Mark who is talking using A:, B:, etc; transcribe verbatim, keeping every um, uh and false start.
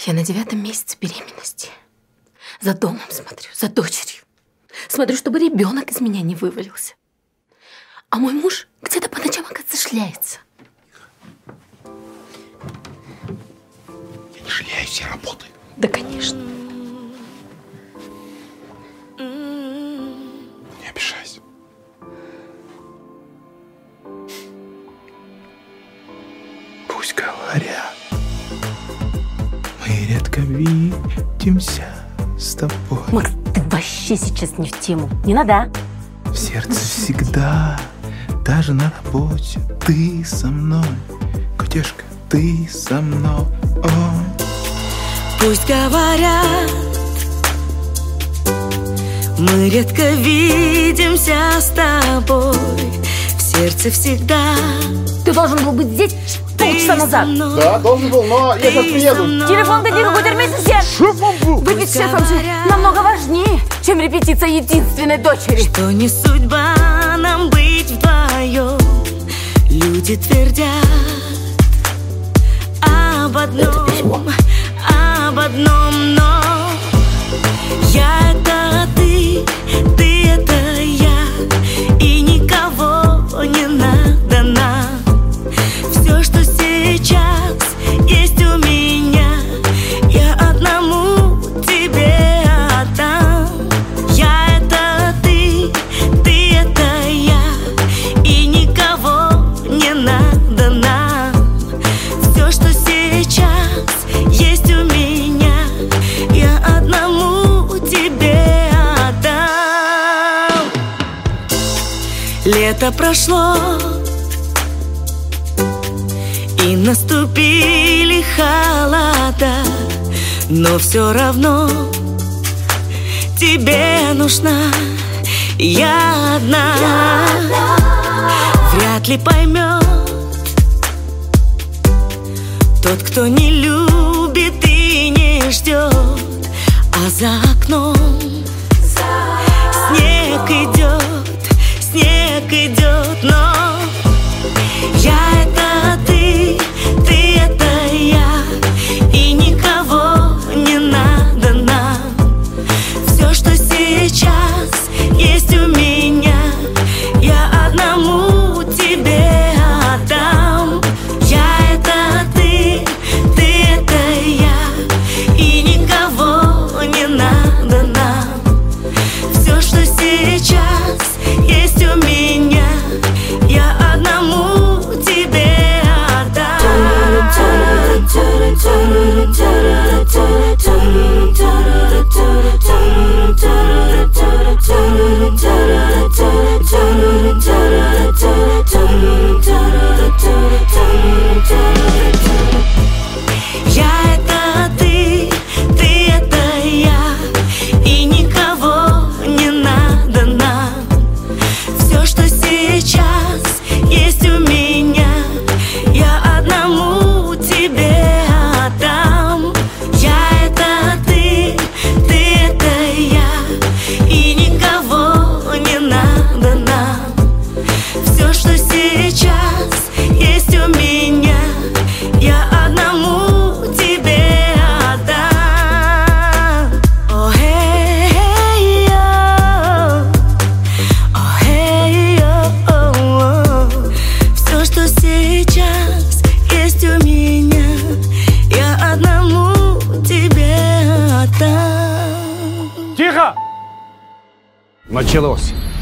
A: Я на девятом месяце беременности. За домом смотрю, за дочерью. Смотрю, чтобы ребенок из меня не вывалился. А мой муж где-то по ночам, оказывается, шляется.
B: Я не шляюсь, я работаю.
A: Да, конечно.
B: Не обижайся. Пусть говорят, мы редко видимся с тобой.
A: Макс, ты вообще сейчас не в тему. Не надо.
B: В сердце всегда, даже на работе, ты со мной. Котешка, ты со мной.
C: Пусть говорят, мы редко видимся с тобой. В сердце всегда.
A: Ты должен был быть здесь полчаса назад.
B: Да, должен был, но я сейчас приеду.
A: Телефон дай никакой терминности. Выпить с шефом же намного важнее, чем репетиция единственной дочери.
C: Что не судьба нам быть вдвоем. Люди твердят об одном, об одном, но я это ты, ты это я, и никого не надо нам. Все, что сейчас есть у меня, я одному тебе отдам. Я это ты, ты это я, и никого не надо нам. Все, что сейчас есть у меня, я одному тебе отдам. Лето прошло, и наступили холода, но все равно тебе нужна я одна. Вряд ли поймет тот, кто не любит и не ждет, а за окном снег идет, снег идет, но я это ты, ты это я, и никого не надо нам. Все, что сейчас есть у меня, я одному тебе отдам. Я это ты, ты это я, и никого не надо нам. Все, что сейчас есть у меня, я одному тебе отдам. Я это ты, ты это я, и никого не надо нам. Все, что сейчас есть у меня, я одному тебе отдам. Я это ты, ты это я, и никого не надо нам. Все, что сейчас есть у меня, я одному тебе отдам. О, эй, о, о, эй, о, все, что сейчас есть у меня, я одному тебе отдам.
D: Тихо! Началось.